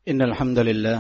إن الحمد لله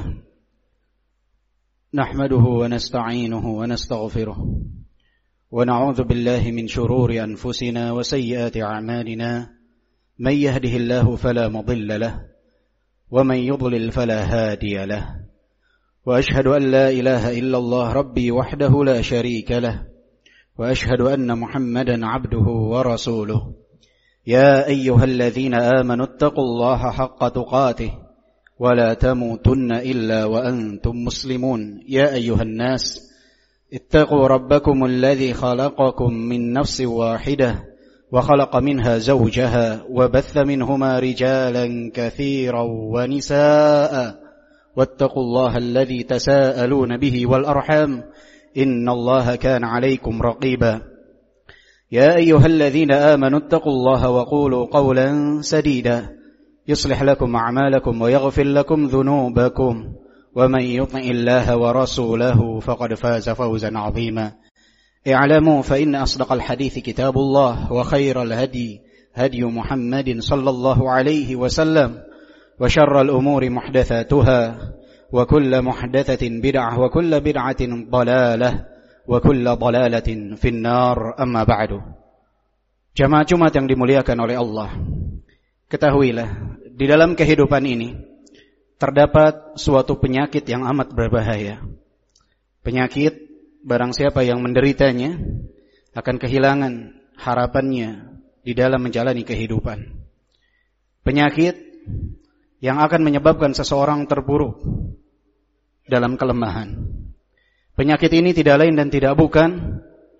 نحمده ونستعينه ونستغفره ونعوذ بالله من شرور أنفسنا وسيئات أعمالنا من يهده الله فلا مضل له ومن يضلل فلا هادي له وأشهد أن لا إله إلا الله ربي وحده لا شريك له وأشهد أن محمدا عبده ورسوله يا أيها الذين آمنوا اتقوا الله حق تقاته ولا تموتن إلا وأنتم مسلمون يا أيها الناس اتقوا ربكم الذي خلقكم من نفس واحدة وخلق منها زوجها وبث منهما رجالا كثيرا ونساء واتقوا الله الذي تساءلون به والأرحام إن الله كان عليكم رقيبا يا أيها الذين آمنوا اتقوا الله وقولوا قولا سديدا يصلح لكم أعمالكم ويغفر لكم ذنوبكم ومن يطع الله ورسوله فقد فاز فوزا عظيما اعلموا فإن أصدق الحديث كتاب الله وخير الهدي هدي محمد صلى الله عليه وسلم وشر الأمور محدثاتها وكل محدثة بدعة وكل بدعة ضلالة وكل ضلالة في النار أما بعد. Jamaah Jumat yang dimuliakan oleh Allah, ketahuilah di dalam kehidupan ini terdapat suatu penyakit yang amat berbahaya. Penyakit barang siapa yang menderitanya akan kehilangan harapannya di dalam menjalani kehidupan. Penyakit yang akan menyebabkan seseorang terpuruk dalam kelemahan. Penyakit ini tidak lain dan tidak bukan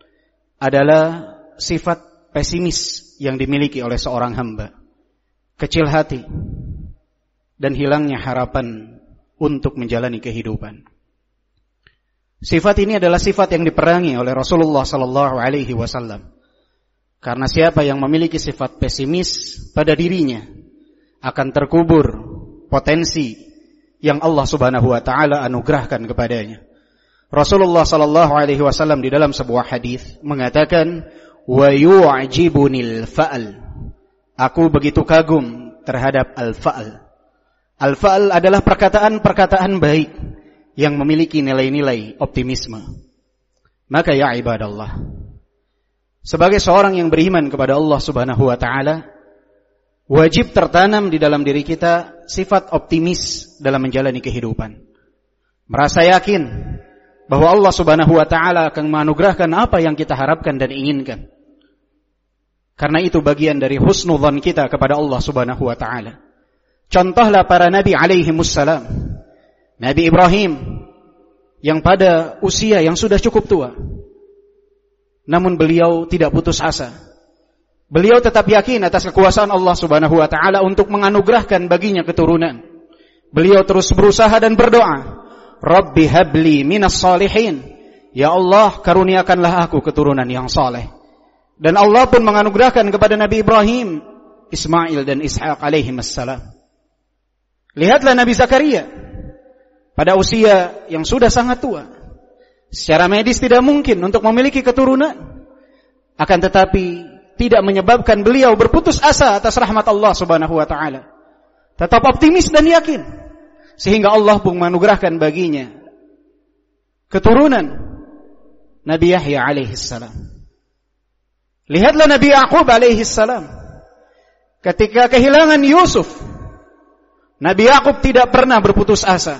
adalah sifat pesimis yang dimiliki oleh seorang hamba. Kecil hati dan hilangnya harapan untuk menjalani kehidupan. Sifat ini adalah sifat yang diperangi oleh Rasulullah sallallahu alaihi wasallam. Karena siapa yang memiliki sifat pesimis pada dirinya akan terkubur potensi yang Allah Subhanahu wa taala anugerahkan kepadanya. Rasulullah sallallahu alaihi wasallam di dalam sebuah hadis mengatakan, "Wa yu'jibunil fa'al." Aku begitu kagum terhadap al-fa'al. Al-fa'al adalah perkataan-perkataan baik yang memiliki nilai-nilai optimisme. Maka ya ibadallah, sebagai seorang yang beriman kepada Allah Subhanahu wa taala, wajib tertanam di dalam diri kita sifat optimis dalam menjalani kehidupan. Merasa yakin bahwa Allah Subhanahu wa taala akan menganugerahkan apa yang kita harapkan dan inginkan. Karena itu bagian dari husnudzan kita kepada Allah Subhanahu wa taala. Contohlah para nabi alaihi wassalam. Nabi Ibrahim yang pada usia yang sudah cukup tua, namun beliau tidak putus asa. Beliau tetap yakin atas kekuasaan Allah Subhanahu wa taala untuk menganugerahkan baginya keturunan. Beliau terus berusaha dan berdoa, "Rabbi habli minas salihin." Ya Allah, karuniakanlah aku keturunan yang saleh. Dan Allah pun menganugerahkan kepada Nabi Ibrahim, Ismail dan Ishaq alaihi wassalam. Lihatlah Nabi Zakaria pada usia yang sudah sangat tua. Secara medis tidak mungkin untuk memiliki keturunan. Akan tetapi tidak menyebabkan beliau berputus asa atas rahmat Allah Subhanahu wa taala. Tetap optimis dan yakin. Sehingga Allah pun menganugerahkan baginya keturunan Nabi Yahya alaihi salam. Lihatlah Nabi Yaqub alaihi salam. Ketika kehilangan Yusuf, Nabi Yaqub tidak pernah berputus asa.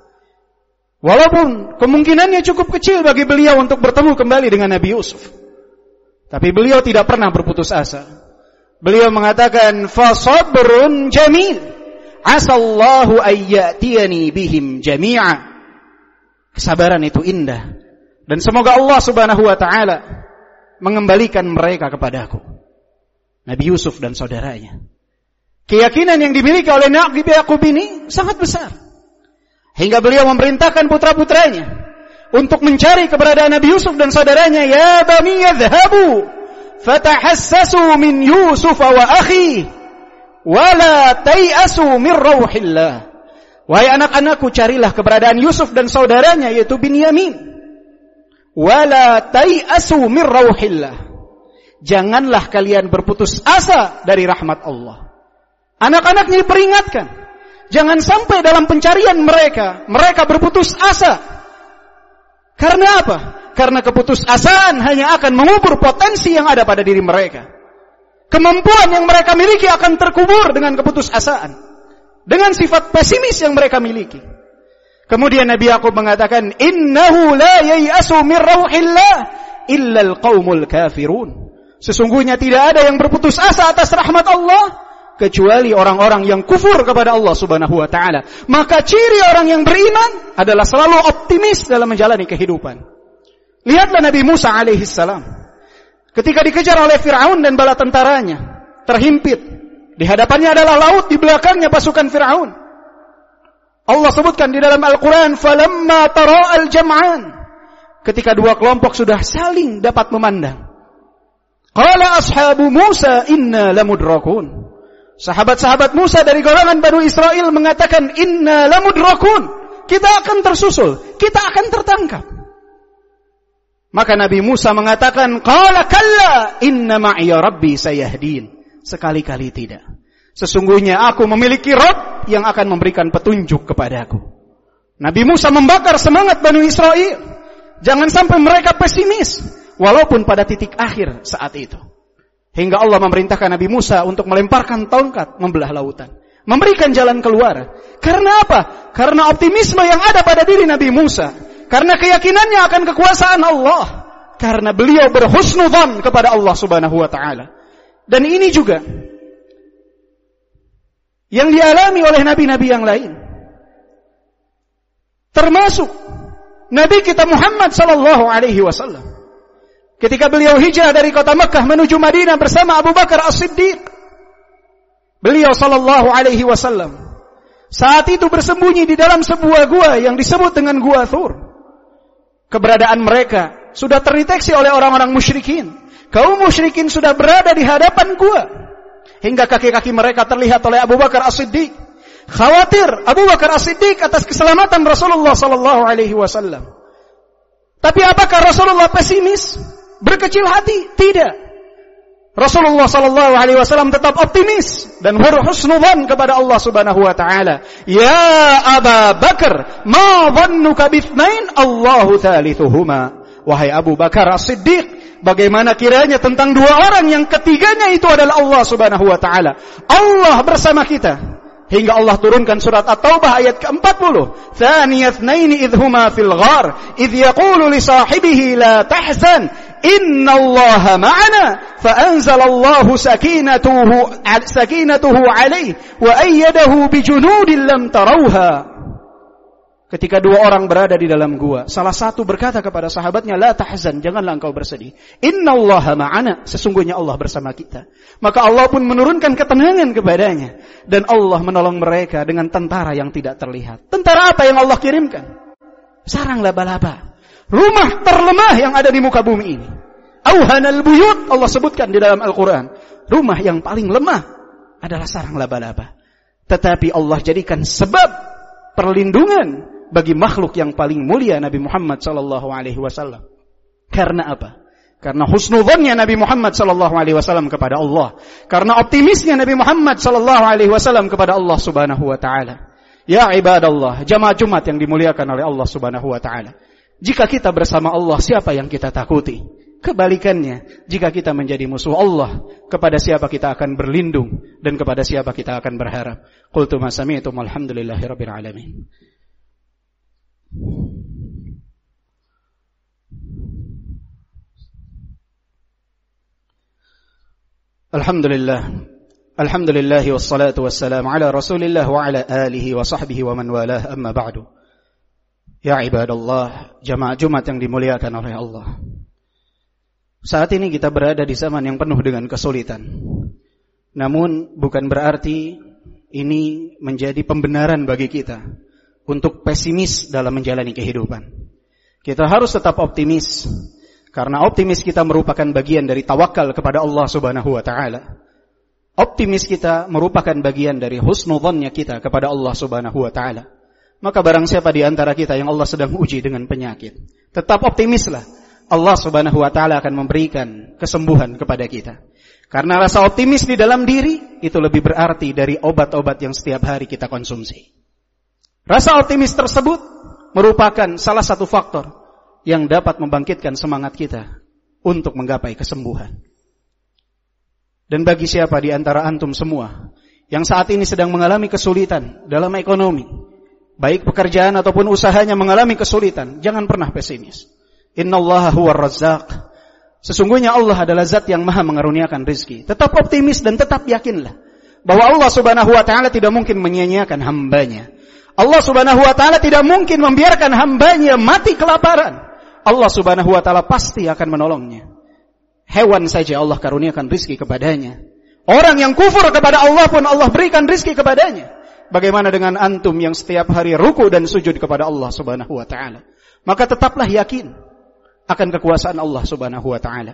Walaupun kemungkinannya cukup kecil bagi beliau untuk bertemu kembali dengan Nabi Yusuf, tapi beliau tidak pernah berputus asa. Beliau mengatakan, "Fasabrun jamil, asallahu ayyatiyani bihim jami'a." Kesabaran itu indah, dan semoga Allah Subhanahu wa taala mengembalikan mereka kepadaku. Nabi Yusuf dan saudaranya. Keyakinan yang dimiliki oleh Nabi Yaqub ini sangat besar. Hingga beliau memerintahkan putra-putranya untuk mencari keberadaan Nabi Yusuf dan saudaranya. "Ya bani yadhhabu fatahassasu min Yusuf wa akhi wa la tai'asu min rauhillah." Wahai anak-anakku, carilah keberadaan Yusuf dan saudaranya yaitu Binyamin. Wala tai'asu min rauhillah. Janganlah kalian berputus asa dari rahmat Allah. Anak-anaknya diperingatkan Jangan sampai dalam pencarian mereka berputus asa. Karena apa? Karena keputusasaan hanya akan mengubur potensi yang ada pada diri mereka. Kemampuan yang mereka miliki akan terkubur dengan keputusasaan, dengan sifat pesimis yang mereka miliki. Kemudian Nabi Yakub mengatakan, "Innahu la yai'asu min rauhillah illa al-qaumul kafirun." Sesungguhnya tidak ada yang berputus asa atas rahmat Allah kecuali orang-orang yang kufur kepada Allah Subhanahu wa taala. Maka ciri orang yang beriman adalah selalu optimis dalam menjalani kehidupan. Lihatlah Nabi Musa alaihi salam. Ketika dikejar oleh Fir'aun dan bala tentaranya, terhimpit. Di hadapannya adalah laut, di belakangnya pasukan Fir'aun. Allah sebutkan di dalam Al-Quran, "Falamma tara'al jam'an." Ketika dua kelompok sudah saling dapat memandang. Qala ashabu Musa inna lamudrakun. Sahabat-sahabat Musa dari golongan Bani Israel mengatakan, "Inna lamudrakun." Kita akan tersusul, kita akan tertangkap. Maka Nabi Musa mengatakan, "Qala kalla inna ma'iya rabbi sayahdin." Sekali-kali tidak. Sesungguhnya aku memiliki Rabb yang akan memberikan petunjuk kepadaku. Nabi Musa membakar semangat Bani Israel. Jangan sampai mereka pesimis, walaupun pada titik akhir saat itu. Hingga Allah memerintahkan Nabi Musa untuk melemparkan tongkat membelah lautan, memberikan jalan keluar. Karena apa? Karena optimisme yang ada pada diri Nabi Musa. Karena keyakinannya akan kekuasaan Allah. Karena beliau berhusnudzan kepada Allah Subhanahu wa taala. Dan ini juga yang dialami oleh nabi-nabi yang lain. Termasuk Nabi kita Muhammad sallallahu alaihi wasallam. Ketika beliau hijrah dari kota Mekah menuju Madinah bersama Abu Bakar As-Siddiq. Beliau sallallahu alaihi wasallam saat itu bersembunyi di dalam sebuah gua yang disebut dengan Gua Thur. Keberadaan mereka sudah terdeteksi oleh orang-orang musyrikin. Kaum musyrikin sudah berada di hadapan gua. Hingga kaki-kaki mereka terlihat oleh Abu Bakar As-Siddiq. Khawatir Abu Bakar As-Siddiq atas keselamatan Rasulullah sallallahu alaihi wasallam. Tapi apakah Rasulullah pesimis? Berkecil hati? Tidak. Rasulullah sallallahu alaihi wasallam tetap optimis dan berhusnudzan kepada Allah Subhanahu wa taala. Ya Abu Bakar, ma dhannuka bithnain Allahu thalithuhuma. Wahai Abu Bakar As-Siddiq, bagaimana kiranya tentang dua orang yang ketiganya itu adalah Allah Subhanahu wa taala. Allah bersama kita. Hingga Allah turunkan surat At-Taubah ayat ke-40. Thaniyatnaini idhuma fil ghar, idh yaqulu li sahibihi la tahzan, innallaha ma'ana, fa anzalallahu sakinatuhu alayhi wa ayyadahu bijunudin lam tarawha. Ketika dua orang berada di dalam gua, salah satu berkata kepada sahabatnya, la tahzan, janganlah engkau bersedih. Innallaha ma'ana, sesungguhnya Allah bersama kita. Maka Allah pun menurunkan ketenangan kepadanya. Dan Allah menolong mereka dengan tentara yang tidak terlihat. Tentara apa yang Allah kirimkan? Sarang laba-laba. Rumah terlemah yang ada di muka bumi ini. Auhanal buyut, Allah sebutkan di dalam Al-Quran. Rumah yang paling lemah adalah sarang laba-laba. Tetapi Allah jadikan sebab perlindungan bagi makhluk yang paling mulia Nabi Muhammad sallallahu alaihi wasallam. Karena apa? Karena husnudzannya Nabi Muhammad sallallahu alaihi wasallam kepada Allah. Karena optimisnya Nabi Muhammad sallallahu alaihi wasallam kepada Allah Subhanahu wa taala. Ya ibadallah, jamaah Jumat yang dimuliakan oleh Allah Subhanahu wa taala. Jika kita bersama Allah, siapa yang kita takuti? Kebalikannya, jika kita menjadi musuh Allah, kepada siapa kita akan berlindung dan kepada siapa kita akan berharap? Qultu ma sami'tum walhamdulillahirabbil alamin. Alhamdulillah wassalatu wassalamu ala Rasulillah wa ala alihi wa sahbihi wa man walah, amma ba'du. Ya ibadallah, jamaah Jumat yang dimuliakan oleh Allah. Saat ini kita berada di zaman yang penuh dengan kesulitan. Namun bukan berarti ini menjadi pembenaran bagi kita untuk pesimis dalam menjalani kehidupan. Kita harus tetap optimis, karena optimis kita merupakan bagian dari tawakal kepada Allah Subhanahu wa taala. Optimis kita merupakan bagian dari husnudzannya kita kepada Allah Subhanahu wa taala. Maka barang siapa di antara kita yang Allah sedang uji dengan penyakit, tetap optimislah. Allah Subhanahu wa taala akan memberikan kesembuhan kepada kita. Karena rasa optimis di dalam diri itu lebih berarti dari obat-obat yang setiap hari kita konsumsi. Rasa optimis tersebut merupakan salah satu faktor yang dapat membangkitkan semangat kita untuk menggapai kesembuhan. Dan bagi siapa di antara antum semua yang saat ini sedang mengalami kesulitan dalam ekonomi, baik pekerjaan ataupun usahanya mengalami kesulitan, jangan pernah pesimis. Innallaha huwar razzaq. Sesungguhnya Allah adalah zat yang maha mengaruniakan rizki. Tetap optimis dan tetap yakinlah bahwa Allah subhanahu wa ta'ala tidak mungkin menyia-nyiakan hambanya. Allah subhanahu wa ta'ala tidak mungkin membiarkan hambanya mati kelaparan. Allah subhanahu wa ta'ala pasti akan menolongnya. Hewan saja Allah karuniakan rizki kepadanya. Orang yang kufur kepada Allah pun Allah berikan rizki kepadanya. Bagaimana dengan antum yang setiap hari ruku dan sujud kepada Allah subhanahu wa ta'ala? Maka tetaplah yakin akan kekuasaan Allah subhanahu wa ta'ala.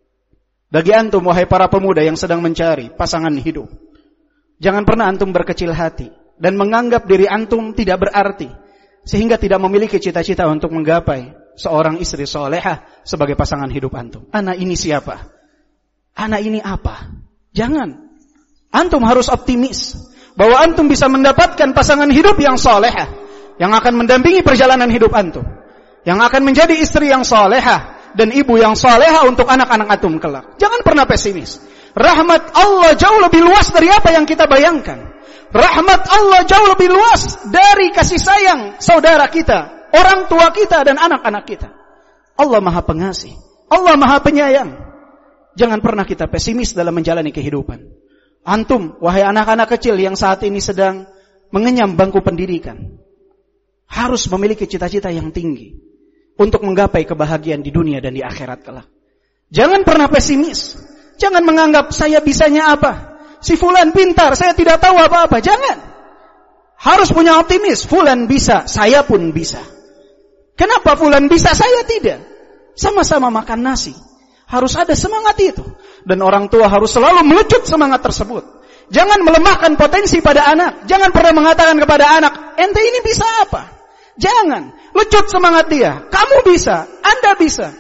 Bagi antum, wahai para pemuda yang sedang mencari pasangan hidup, jangan pernah antum berkecil hati dan menganggap diri antum tidak berarti, sehingga tidak memiliki cita-cita untuk menggapai seorang istri solehah sebagai pasangan hidup antum. Anak ini siapa? Anak ini apa? Jangan. Antum harus optimis bahwa antum bisa mendapatkan pasangan hidup yang solehah, yang akan mendampingi perjalanan hidup antum, yang akan menjadi istri yang salehah dan ibu yang salehah untuk anak-anak antum kelak. Jangan pernah pesimis. Rahmat Allah jauh lebih luas dari apa yang kita bayangkan. Rahmat Allah jauh lebih luas dari kasih sayang saudara kita, orang tua kita dan anak-anak kita. Allah Maha Pengasih, Allah Maha Penyayang. Jangan pernah kita pesimis dalam menjalani kehidupan. Antum, wahai anak-anak kecil yang saat ini sedang mengenyam bangku pendidikan, harus memiliki cita-cita yang tinggi untuk menggapai kebahagiaan di dunia dan di akhirat kelak. Jangan pernah pesimis. Jangan menganggap saya bisanya apa. Si fulan pintar, saya tidak tahu apa-apa. Jangan. Harus punya optimis. Fulan bisa, saya pun bisa. Kenapa fulan bisa, saya tidak? Sama-sama makan nasi. Harus ada semangat itu. Dan orang tua harus selalu melecut semangat tersebut. Jangan melemahkan potensi pada anak. Jangan pernah mengatakan kepada anak, ente ini bisa apa? Jangan. Lecut semangat dia. Kamu bisa. Anda bisa.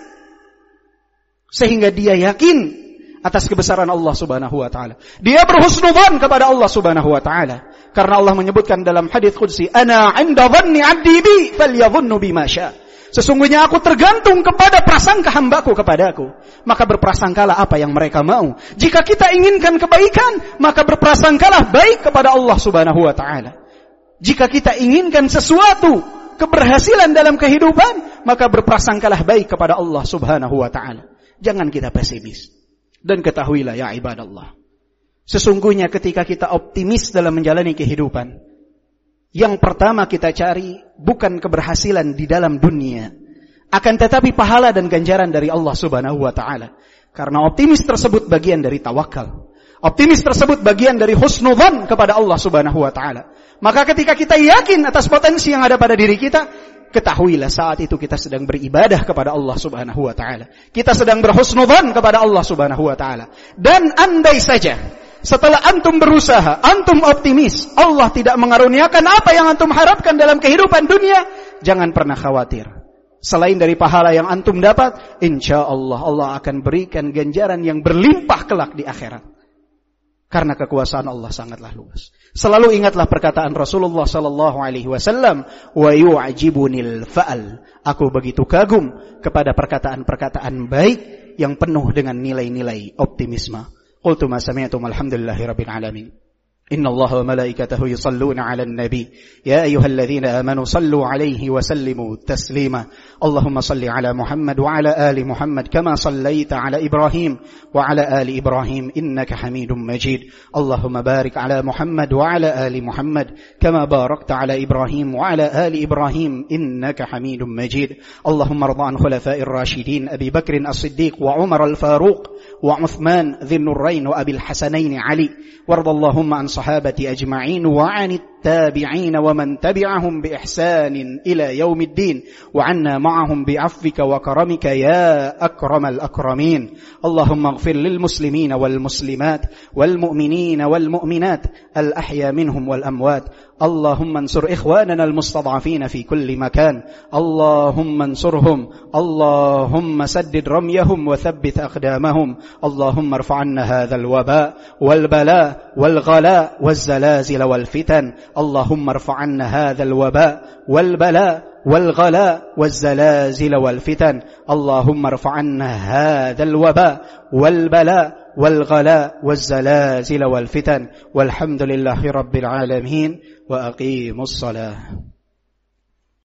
Sehingga dia yakin atas kebesaran Allah subhanahu wa ta'ala. Dia berhusnudzan kepada Allah subhanahu wa ta'ala. Karena Allah menyebutkan dalam hadits qudsi, Ana 'inda dhanni 'abdi bi falyadhunnu bima syaa. Sesungguhnya aku tergantung kepada prasangka hambaku kepadaku. Maka berprasangkalah apa yang mereka mau. Jika kita inginkan kebaikan, maka berprasangkalah baik kepada Allah subhanahu wa ta'ala. Jika kita inginkan sesuatu keberhasilan dalam kehidupan, maka berprasangkalah baik kepada Allah subhanahu wa ta'ala. Jangan kita pesimis. Dan ketahuilah ya ibadallah, sesungguhnya ketika kita optimis dalam menjalani kehidupan, yang pertama kita cari bukan keberhasilan di dalam dunia, akan tetapi pahala dan ganjaran dari Allah subhanahu wa ta'ala. Karena optimis tersebut bagian dari tawakal. Optimis tersebut bagian dari husnudzan kepada Allah subhanahu wa ta'ala. Maka ketika kita yakin atas potensi yang ada pada diri kita, ketahuilah saat itu kita sedang beribadah kepada Allah subhanahu wa ta'ala. Kita sedang berhusnudzan kepada Allah subhanahu wa ta'ala. Dan andai saja setelah antum berusaha, antum optimis, Allah tidak mengaruniakan apa yang antum harapkan dalam kehidupan dunia, jangan pernah khawatir. Selain dari pahala yang antum dapat, insyaallah Allah akan berikan ganjaran yang berlimpah kelak di akhirat. Karena kekuasaan Allah sangatlah luas. Selalu ingatlah perkataan Rasulullah sallallahu alaihi wasallam, wa yu'jibunil fa'al. Aku begitu kagum kepada perkataan-perkataan baik yang penuh dengan nilai-nilai optimisme. Qultu ma sami'tum alhamdulillahi rabbil alamin. إن الله وملائكته يصلون على النبي يا أيها الذين آمنوا صلوا عليه وسلموا تسليما اللهم صل على محمد وعلى آل محمد كما صليت على إبراهيم وعلى آل إبراهيم إنك حميد مجيد اللهم بارك على محمد وعلى آل محمد كما باركت على إبراهيم وعلى آل إبراهيم إنك حميد مجيد اللهم ارض عن خلفاء الراشدين أبي بكر الصديق وعمر الفاروق وعثمان ذي النورين وأبي الحسنين علي وارض اللهم عن صحابة أجمعين وعن والتابعين ومن تبعهم بإحسان إلى يوم الدين، وعنا معهم بعفوك وكرمك يا أكرم الأكرمين. اللهم اغفر للمسلمين والمسلمات والمؤمنين والمؤمنات الأحياء منهم والأموات. اللهم انصر إخواننا المستضعفين في كل مكان، اللهم انصرهم، اللهم سدد رميهم وثبت أقدامهم. اللهم ارفع عنا هذا الوباء والبلاء والغلاء والزلازل والفتن. اللهم ارفع عنا هذا الوباء والبلاء والغلاء والزلازل والفتن. اللهم ارفع عنا هذا الوباء والبلاء والغلاء والزلازل والفتن. والحمد لله رب العالمين. وأقيموا الصلاة.